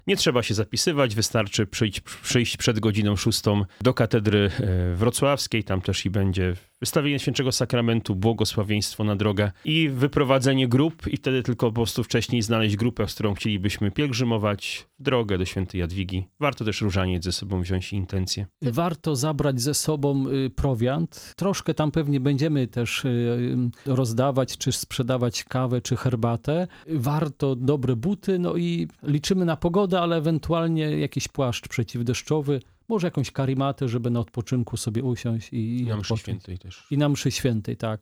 Nie trzeba się zapisywać, wystarczy przyjść przed godziną 6 do katedry wrocławskiej, tam też i będzie wystawienie Świętego Sakramentu, błogosławieństwo na drogę i wyprowadzenie grup i wtedy tylko po prostu wcześniej znaleźć grupę, z którą chcielibyśmy pielgrzymować w drogę do Świętej Jadwigi. Warto też różaniec ze sobą wziąć i intencje. Warto zabrać ze sobą prowiant. Troszkę tam pewnie będziemy też rozdawać, czy sprzedawać kawę, czy herbatę. Warto dobre buty, no i liczymy na pogodę, ale ewentualnie jakiś płaszcz przeciwdeszczowy. Może jakąś karimatę, żeby na odpoczynku sobie usiąść i na mszy odpocząć. świętej też. I na mszy świętej, tak.